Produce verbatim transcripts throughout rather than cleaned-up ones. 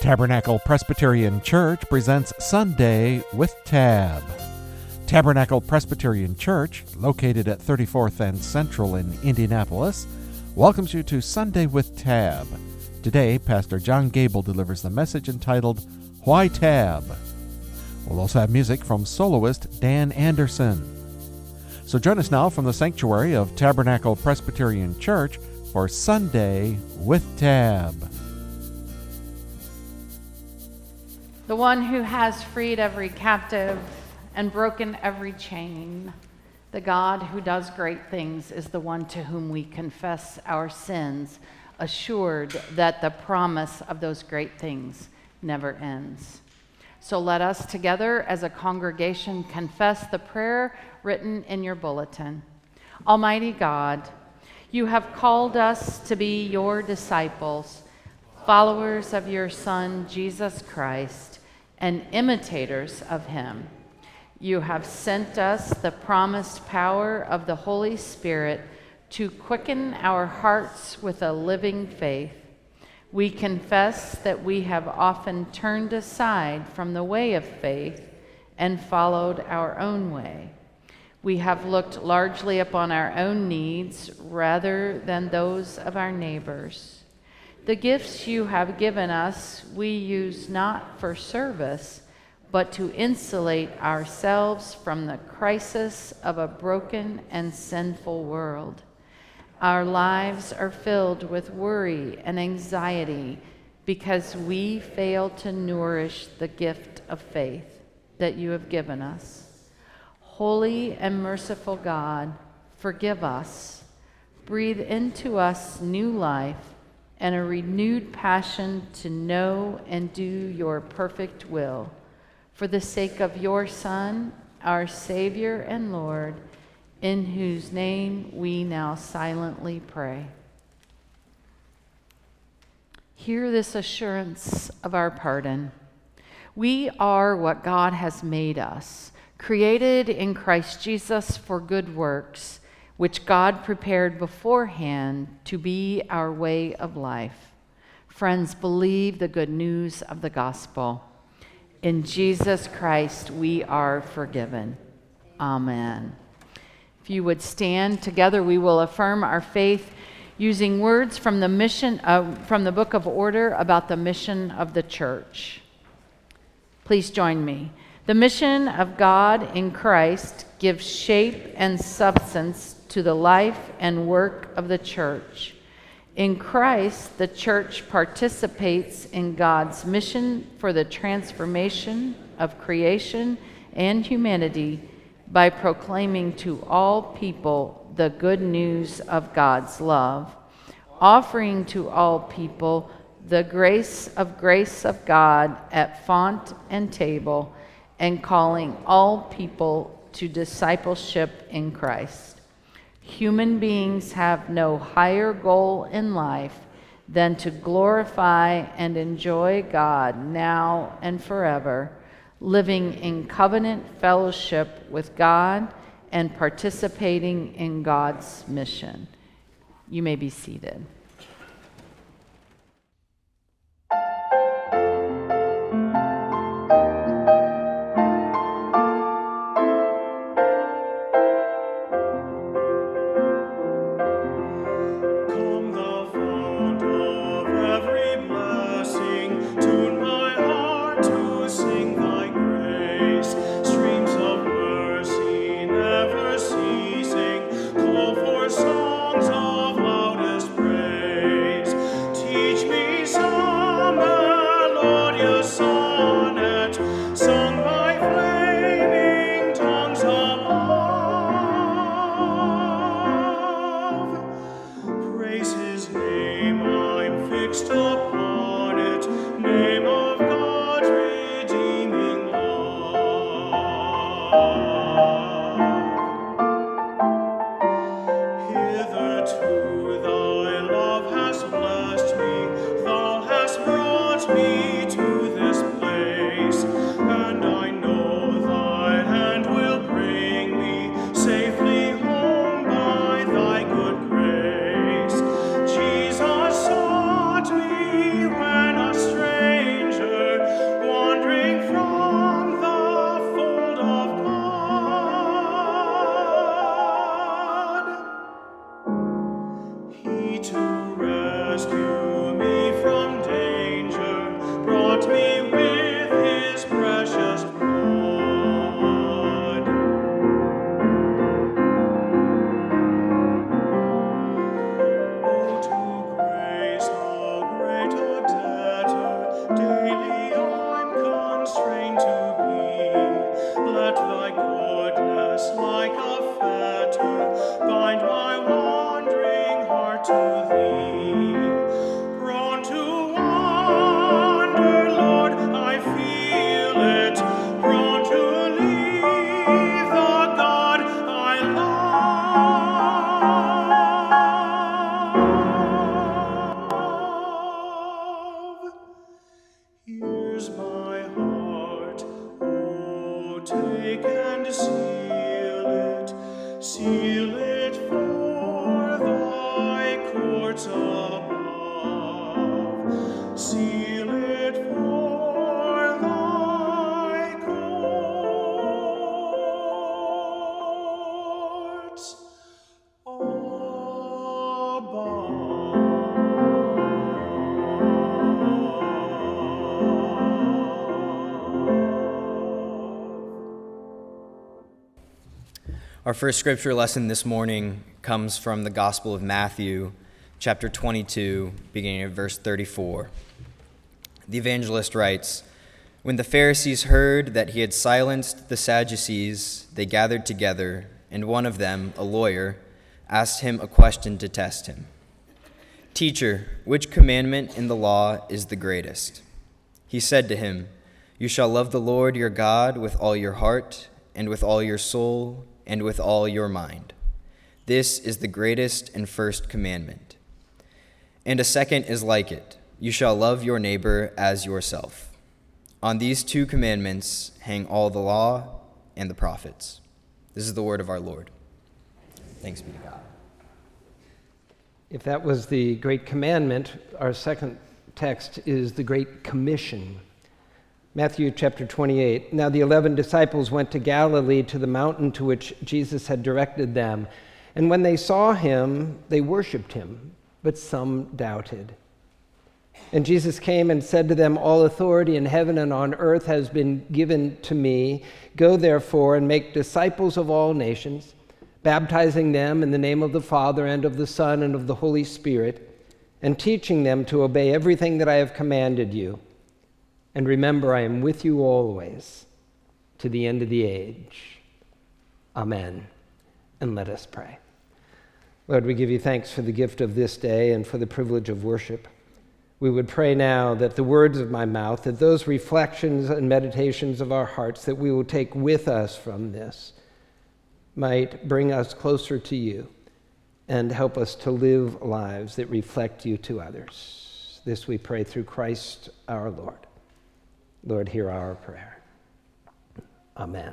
Tabernacle Presbyterian Church presents Sunday with Tab. Tabernacle Presbyterian Church, located at thirty-fourth and Central in Indianapolis, welcomes you to Sunday with Tab. Today, Pastor John Gable delivers the message entitled, Why Tab? We'll also have music from soloist Dan Anderson. So join us now from the sanctuary of Tabernacle Presbyterian Church for Sunday with Tab. The one who has freed every captive and broken every chain, the God who does great things, is the one to whom we confess our sins, assured that the promise of those great things never ends. So let us together as a congregation confess the prayer written in your bulletin. Almighty God, you have called us to be your disciples, followers of your Son, Jesus Christ, and imitators of him. You have sent us the promised power of the Holy Spirit to quicken our hearts with a living faith. We confess that we have often turned aside from the way of faith and followed our own way. We have looked largely upon our own needs rather than those of our neighbors. The gifts you have given us we use not for service, but to insulate ourselves from the crisis of a broken and sinful world. Our lives are filled with worry and anxiety because we fail to nourish the gift of faith that you have given us. Holy and merciful God, forgive us. Breathe into us new life and a renewed passion to know and do your perfect will. For the sake of your Son, our Savior and Lord, in whose name we now silently pray. Hear this assurance of our pardon. We are what God has made us, created in Christ Jesus for good works, which God prepared beforehand to be our way of life. Friends, believe the good news of the gospel. In Jesus Christ we are forgiven. Amen. If you would stand together, we will affirm our faith using words from the mission uh, from the Book of Order about the mission of the church. Please join me. The mission of God in Christ gives shape and substance to the life and work of the church. In Christ, the church participates in God's mission for the transformation of creation and humanity by proclaiming to all people the good news of God's love, offering to all people the grace of grace of God at font and table, and calling all people to discipleship in Christ. Human beings have no higher goal in life than to glorify and enjoy God now and forever, living in covenant fellowship with God and participating in God's mission. You may be seated. Me to this place, and I know thy hand will bring me safely home by thy good grace. Jesus sought me heights above. Seal it for thy courts Our first scripture lesson this morning comes from the Gospel of Matthew, chapter twenty-two, beginning at verse thirty-four. The evangelist writes, "When the Pharisees heard that he had silenced the Sadducees, they gathered together, and one of them, a lawyer, asked him a question to test him. 'Teacher, which commandment in the law is the greatest?' He said to him, 'You shall love the Lord your God with all your heart, and with all your soul, and with all your mind. This is the greatest and first commandment. And a second is like it. You shall love your neighbor as yourself. On these two commandments hang all the law and the prophets.'" This is the word of our Lord. Thanks be to God. If that was the great commandment, our second text is the Great Commission. Matthew chapter twenty-eight. "Now the eleven disciples went to Galilee to the mountain to which Jesus had directed them. And when they saw him, they worshipped him, but some doubted. And Jesus came and said to them, 'All authority in heaven and on earth has been given to me. Go therefore and make disciples of all nations, baptizing them in the name of the Father and of the Son and of the Holy Spirit, and teaching them to obey everything that I have commanded you. And remember, I am with you always, to the end of the age.' Amen." And let us pray. Lord, we give you thanks for the gift of this day and for the privilege of worship. We would pray now that the words of my mouth, that those reflections and meditations of our hearts that we will take with us from this might bring us closer to you and help us to live lives that reflect you to others. This we pray through Christ our Lord. Lord, hear our prayer. Amen.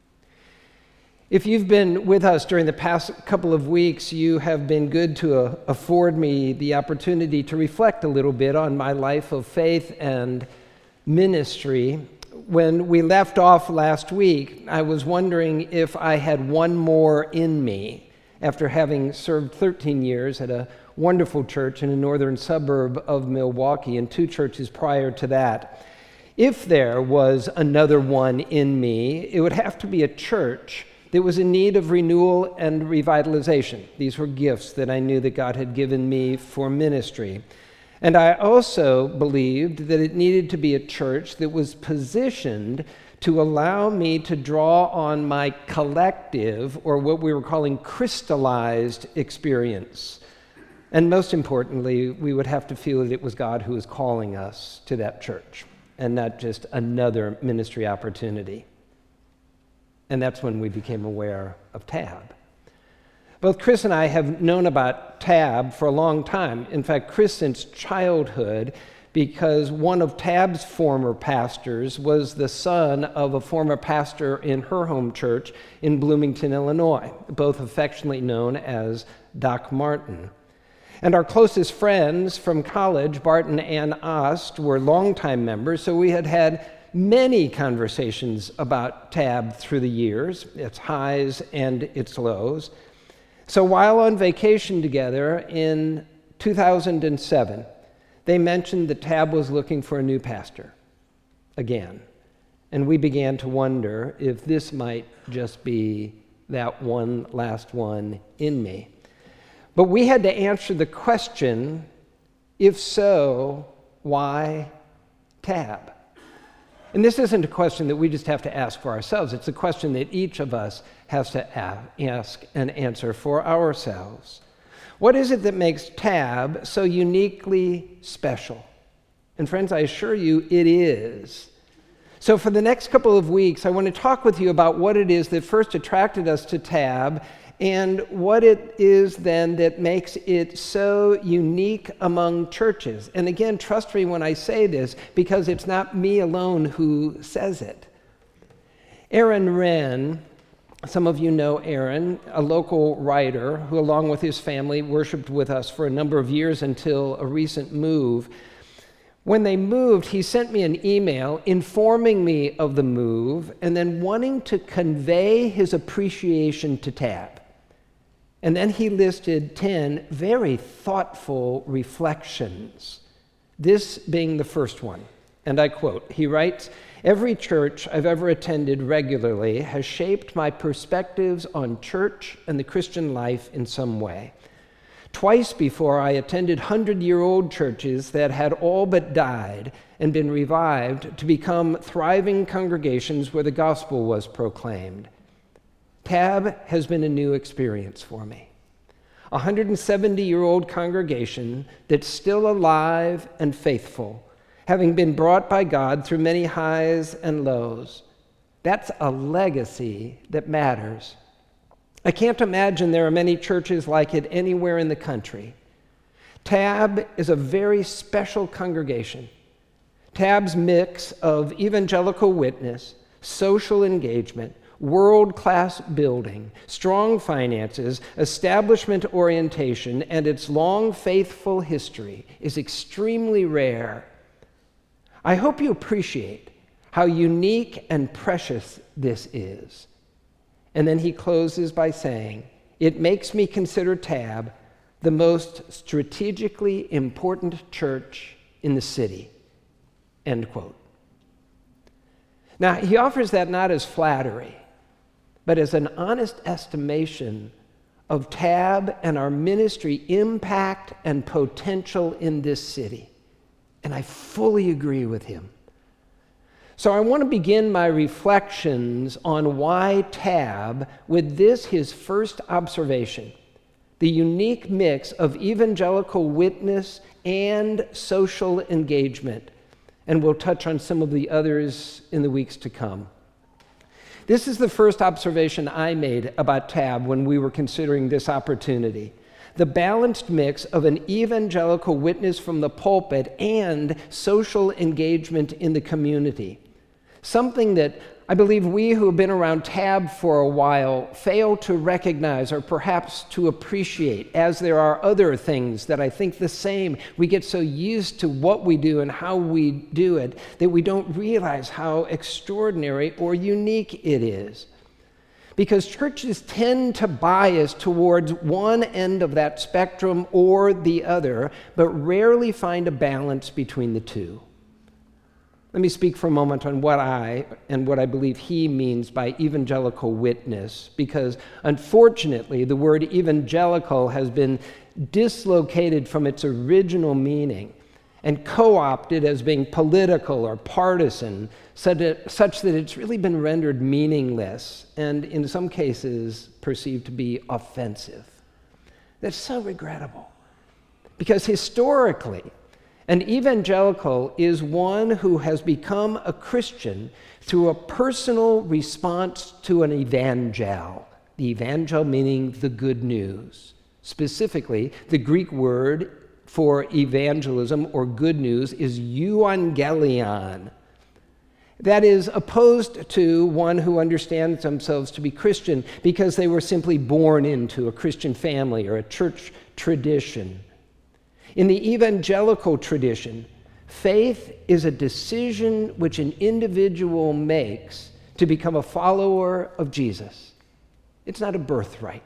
If you've been with us during the past couple of weeks, you have been good to uh, afford me the opportunity to reflect a little bit on my life of faith and ministry. When we left off last week, I was wondering if I had one more in me after having served thirteen years at a wonderful church in a northern suburb of Milwaukee and two churches prior to that. If there was another one in me, it would have to be a church that was in need of renewal and revitalization. These were gifts that I knew that God had given me for ministry. And I also believed that it needed to be a church that was positioned to allow me to draw on my collective, or what we were calling crystallized experience. And most importantly, we would have to feel that it was God who was calling us to that church, and not just another ministry opportunity. And that's when we became aware of Tab. Both Chris and I have known about Tab for a long time. In fact, Chris since childhood, because one of Tab's former pastors was the son of a former pastor in her home church in Bloomington, Illinois, both affectionately known as Doc Martin. And our closest friends from college, Bart and Ann Ost, were longtime members, so we had had many conversations about Tab through the years, its highs and its lows. So while on vacation together in two thousand seven, they mentioned that Tab was looking for a new pastor again. And we began to wonder if this might just be that one last one in me. But we had to answer the question, if so, why Tab? And this isn't a question that we just have to ask for ourselves. It's a question that each of us has to ask and answer for ourselves. What is it that makes Tab so uniquely special? And friends, I assure you it is. So for the next couple of weeks, I want to talk with you about what it is that first attracted us to Tab and what it is then that makes it so unique among churches. And again, trust me when I say this, because it's not me alone who says it. Aaron Wren Some of you know Aaron, a local writer who, along with his family, worshiped with us for a number of years until a recent move. When they moved, he sent me an email informing me of the move and then wanting to convey his appreciation to Tab. And then he listed ten very thoughtful reflections, this being the first one. And I quote, he writes, "Every church I've ever attended regularly has shaped my perspectives on church and the Christian life in some way. Twice before, I attended hundred-year-old churches that had all but died and been revived to become thriving congregations where the gospel was proclaimed. Tab has been a new experience for me. A one hundred seventy-year-old congregation that's still alive and faithful, having been brought by God through many highs and lows. That's a legacy that matters. I can't imagine there are many churches like it anywhere in the country. Tab is a very special congregation. Tab's mix of evangelical witness, social engagement, world-class building, strong finances, establishment orientation, and its long, faithful history is extremely rare. I hope you appreciate how unique and precious this is." And then he closes by saying, "It makes me consider Tab the most strategically important church in the city." End quote. Now, he offers that not as flattery, but as an honest estimation of Tab and our ministry impact and potential in this city. And I fully agree with him. So I want to begin my reflections on why Tab with this, his first observation, the unique mix of evangelical witness and social engagement. And we'll touch on some of the others in the weeks to come. This is the first observation I made about Tab when we were considering this opportunity. The balanced mix of an evangelical witness from the pulpit and social engagement in the community. Something that I believe we who have been around Tab for a while fail to recognize or perhaps to appreciate, as there are other things that I think the same. We get so used to what we do and how we do it that we don't realize how extraordinary or unique it is. Because churches tend to bias towards one end of that spectrum or the other, but rarely find a balance between the two. Let me speak for a moment on what I and what I believe he means by evangelical witness, because unfortunately the word evangelical has been dislocated from its original meaning and co-opted as being political or partisan, such that it's really been rendered meaningless and in some cases perceived to be offensive. That's so regrettable, because historically, an evangelical is one who has become a Christian through a personal response to an evangel. The evangel meaning the good news. Specifically, the Greek word for evangelism or good news is euangelion. That is opposed to one who understands themselves to be Christian because they were simply born into a Christian family or a church tradition. In the evangelical tradition, faith is a decision which an individual makes to become a follower of Jesus. It's not a birthright.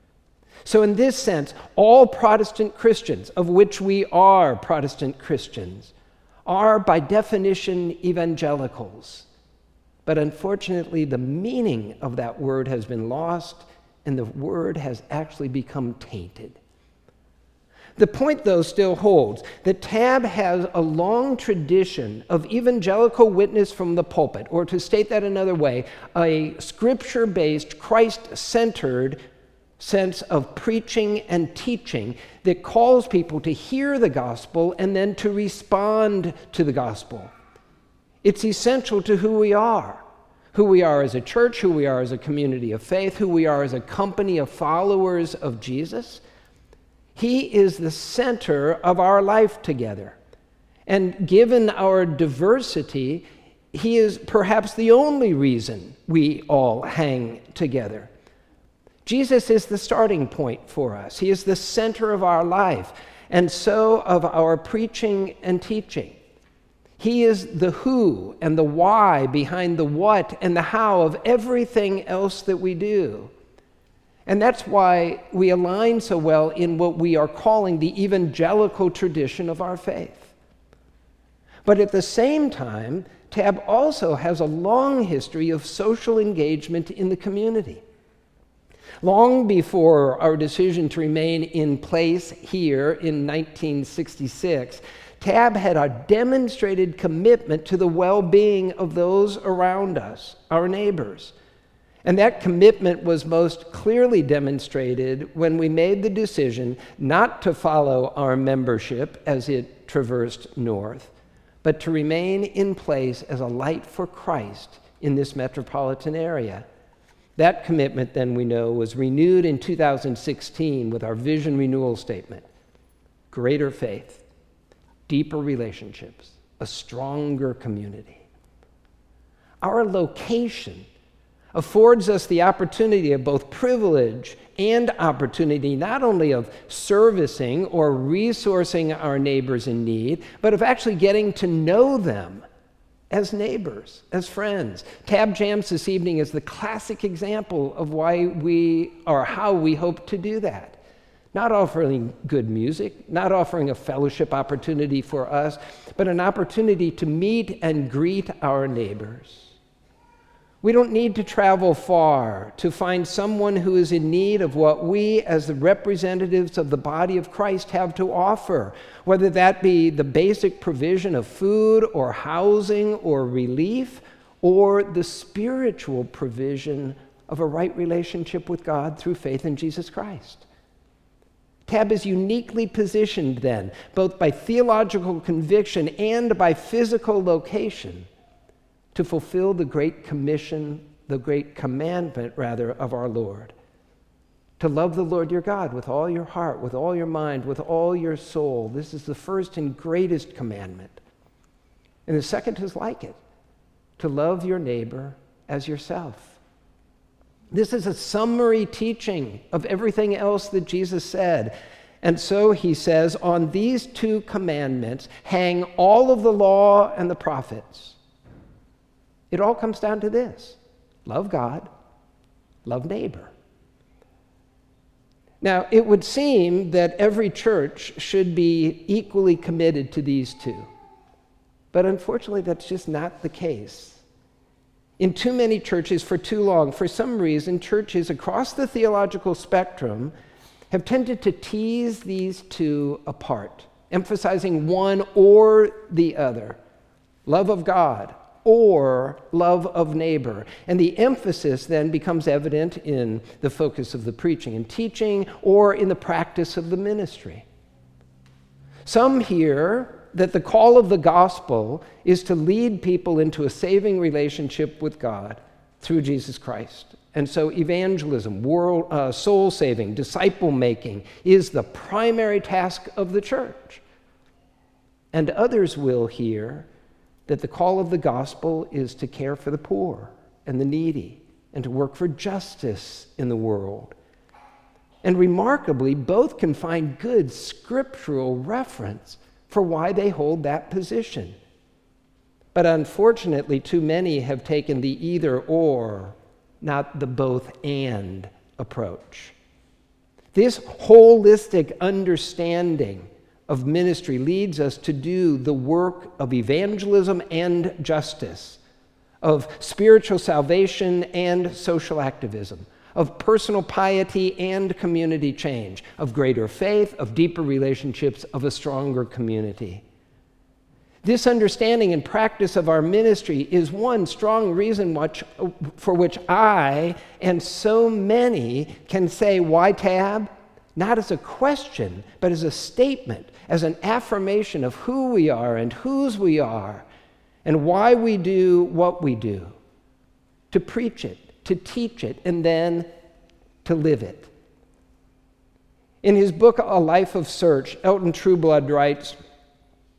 So in this sense, all Protestant Christians, of which we are Protestant Christians, are by definition evangelicals. But unfortunately, the meaning of that word has been lost, and the word has actually become tainted. The point, though, still holds that Tab has a long tradition of evangelical witness from the pulpit, or to state that another way, a scripture-based, Christ-centered sense of preaching and teaching that calls people to hear the gospel and then to respond to the gospel. It's essential to who we are, who we are as a church, who we are as a community of faith, who we are as a company of followers of Jesus. He is the center of our life together. And given our diversity, he is perhaps the only reason we all hang together. Jesus is the starting point for us. He is the center of our life, and so of our preaching and teaching. He is the who and the why behind the what and the how of everything else that we do. And that's why we align so well in what we are calling the evangelical tradition of our faith. But at the same time, Tab also has a long history of social engagement in the community. Long before our decision to remain in place here in nineteen sixty-six, Tab had a demonstrated commitment to the well-being of those around us, our neighbors. And that commitment was most clearly demonstrated when we made the decision not to follow our membership as it traversed north, but to remain in place as a light for Christ in this metropolitan area. That commitment, then, we know, was renewed in two thousand sixteen with our vision renewal statement: greater faith, deeper relationships, a stronger community. Our location affords us the opportunity of both privilege and opportunity, not only of servicing or resourcing our neighbors in need, but of actually getting to know them as neighbors, as friends. Tab Jams this evening is the classic example of why we, or how we hope to do that. Not offering good music, not offering a fellowship opportunity for us, but an opportunity to meet and greet our neighbors. We don't need to travel far to find someone who is in need of what we, as the representatives of the body of Christ, have to offer, whether that be the basic provision of food or housing or relief, or the spiritual provision of a right relationship with God through faith in Jesus Christ. Tab is uniquely positioned then, both by theological conviction and by physical location, to fulfill the great commission, the great commandment, rather, of our Lord. To love the Lord your God with all your heart, with all your mind, with all your soul. This is the first and greatest commandment. And the second is like it: to love your neighbor as yourself. This is a summary teaching of everything else that Jesus said. And so he says, on these two commandments hang all of the law and the prophets. It all comes down to this: love God, love neighbor. Now, it would seem that every church should be equally committed to these two. But unfortunately, that's just not the case. In too many churches for too long, for some reason, churches across the theological spectrum have tended to tease these two apart, emphasizing one or the other: love of God or love of neighbor. And the emphasis then becomes evident in the focus of the preaching and teaching, or in the practice of the ministry. Some hear that the call of the gospel is to lead people into a saving relationship with God through Jesus Christ. And so evangelism, world, uh, soul saving, disciple making is the primary task of the church. And others will hear that the call of the gospel is to care for the poor and the needy and to work for justice in the world. And remarkably, both can find good scriptural reference for why they hold that position. But unfortunately, too many have taken the either or, not the both and approach. This holistic understanding of ministry leads us to do the work of evangelism and justice, of spiritual salvation and social activism, of personal piety and community change, of greater faith, of deeper relationships, of a stronger community. This understanding and practice of our ministry is one strong reason which, for which I and so many can say, why Tab? Not as a question, but as a statement, as an affirmation of who we are and whose we are, and why we do what we do. To preach it, to teach it, and then to live it. In his book, A Life of Search, Elton Trueblood writes,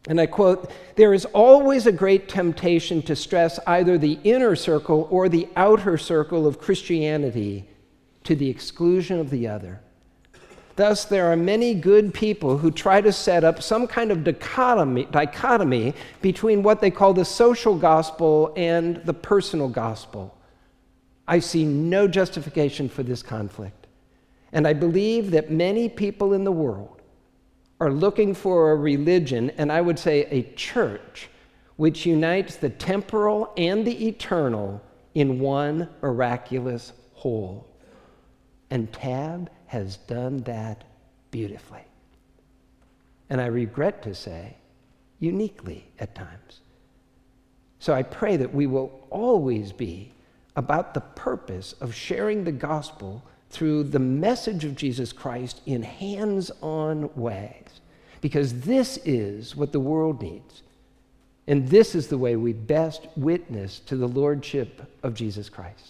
And I quote, "There is always a great temptation to stress either the inner circle or the outer circle of Christianity to the exclusion of the other. Thus, there are many good people who try to set up some kind of dichotomy, dichotomy between what they call the social gospel and the personal gospel. I see no justification for this conflict. And I believe that many people in the world are looking for a religion, and I would say a church, which unites the temporal and the eternal in one miraculous whole. And Tab has done that beautifully. And I regret to say, uniquely at times. So I pray that we will always be about the purpose of sharing the gospel through the message of Jesus Christ in hands-on ways, because this is what the world needs. And this is the way we best witness to the lordship of Jesus Christ.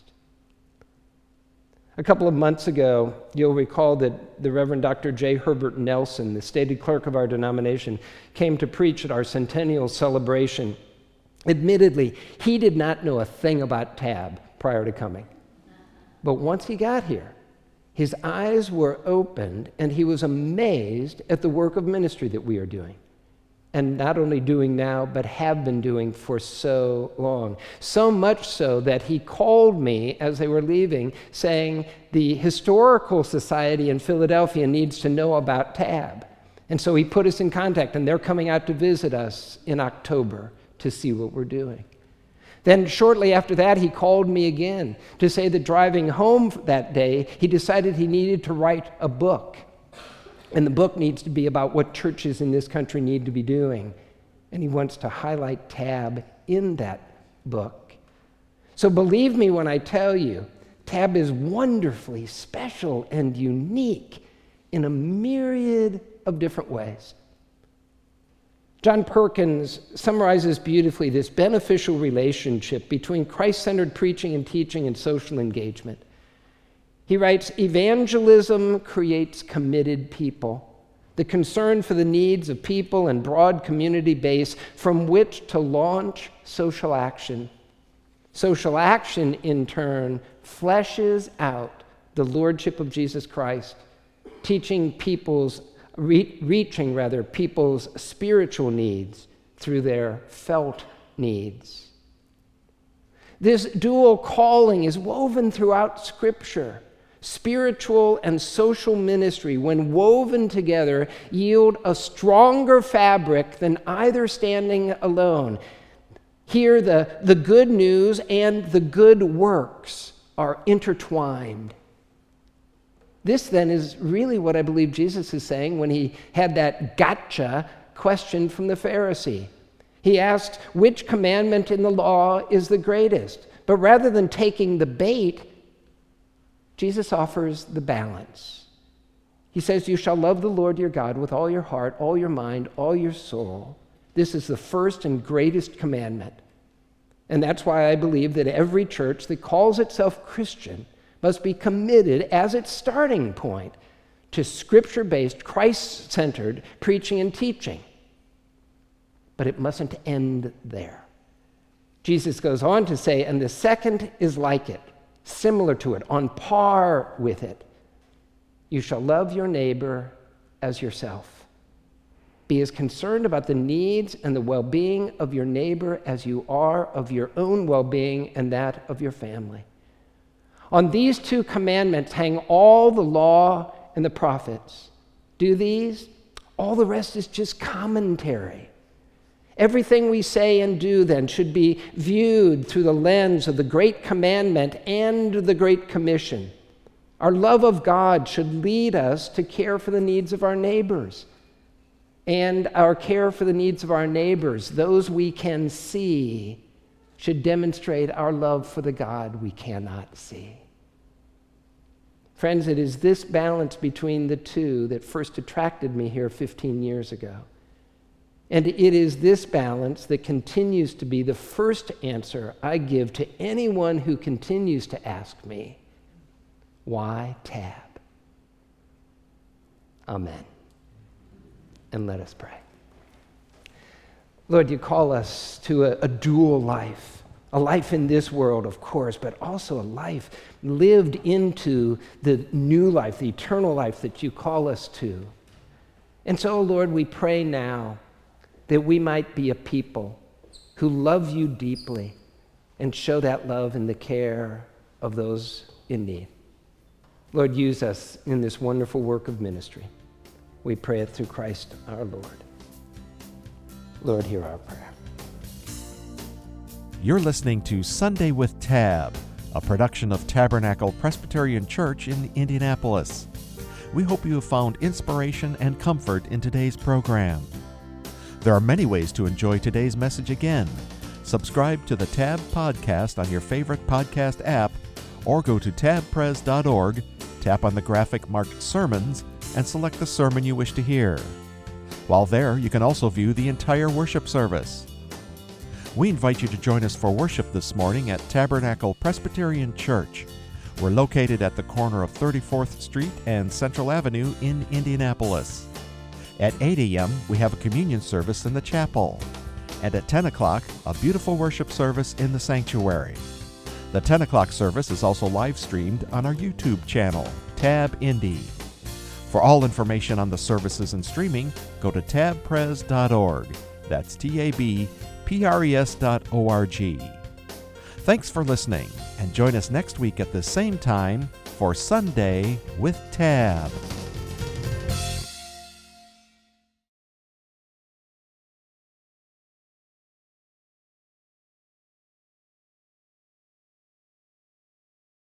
A couple of months ago, you'll recall that the Reverend Doctor J. Herbert Nelson, the stated clerk of our denomination, came to preach at our centennial celebration. Admittedly, he did not know a thing about Tab prior to coming. But once he got here, his eyes were opened, and he was amazed at the work of ministry that we are doing. And not only doing now, but have been doing for so long. So much so that he called me as they were leaving, saying, the Historical Society in Philadelphia needs to know about Tab. And so he put us in contact, and they're coming out to visit us in October to see what we're doing. Then shortly after that, he called me again to say that driving home that day, he decided he needed to write a book. And the book needs to be about what churches in this country need to be doing. And he wants to highlight Tab in that book. So believe me when I tell you, Tab is wonderfully special and unique in a myriad of different ways. John Perkins summarizes beautifully this beneficial relationship between Christ-centered preaching and teaching and social engagement. He writes, evangelism creates committed people, the concern for the needs of people and broad community base from which to launch social action. Social action, in turn, fleshes out the lordship of Jesus Christ, teaching people's Re- reaching, rather, people's spiritual needs through their felt needs. This dual calling is woven throughout Scripture. Spiritual and social ministry, when woven together, yield a stronger fabric than either standing alone. Here, the, the good news and the good works are intertwined. This, then, is really what I believe Jesus is saying when he had that gotcha question from the Pharisee. He asked, which commandment in the law is the greatest? But rather than taking the bait, Jesus offers the balance. He says, you shall love the Lord your God with all your heart, all your mind, all your soul. This is the first and greatest commandment. And that's why I believe that every church that calls itself Christian must be committed as its starting point to Scripture-based, Christ-centered preaching and teaching. But it mustn't end there. Jesus goes on to say, and the second is like it, similar to it, on par with it. You shall love your neighbor as yourself. Be as concerned about the needs and the well-being of your neighbor as you are of your own well-being and that of your family. On these two commandments hang all the law and the prophets. Do these? All the rest is just commentary. Everything we say and do, then, should be viewed through the lens of the Great Commandment and the Great Commission. Our love of God should lead us to care for the needs of our neighbors. And our care for the needs of our neighbors, those we can see, should demonstrate our love for the God we cannot see. Friends, it is this balance between the two that first attracted me here fifteen years ago. And it is this balance that continues to be the first answer I give to anyone who continues to ask me, why Tab? Amen. And let us pray. Lord, you call us to a, a dual life, a life in this world, of course, but also a life lived into the new life, the eternal life that you call us to. And so, Lord, we pray now that we might be a people who love you deeply and show that love in the care of those in need. Lord, use us in this wonderful work of ministry. We pray it through Christ our Lord. Lord, hear our prayer. You're listening to Sunday with Tab, a production of Tabernacle Presbyterian Church in Indianapolis. We hope you have found inspiration and comfort in today's program. There are many ways to enjoy today's message again. Subscribe to the Tab podcast on your favorite podcast app, or go to tab pres dot org, tap on the graphic marked Sermons, and select the sermon you wish to hear. While there, you can also view the entire worship service. We invite you to join us for worship this morning at Tabernacle Presbyterian Church. We're located at the corner of thirty-fourth Street and Central Avenue in Indianapolis. At eight a.m., we have a communion service in the chapel. And at ten o'clock, a beautiful worship service in the sanctuary. The ten o'clock service is also live streamed on our YouTube channel, Tab Indy. For all information on the services and streaming, go to tab pres dot org. That's T A B P R E S dot O R G. Thanks for listening, and join us next week at the same time for Sunday with Tab.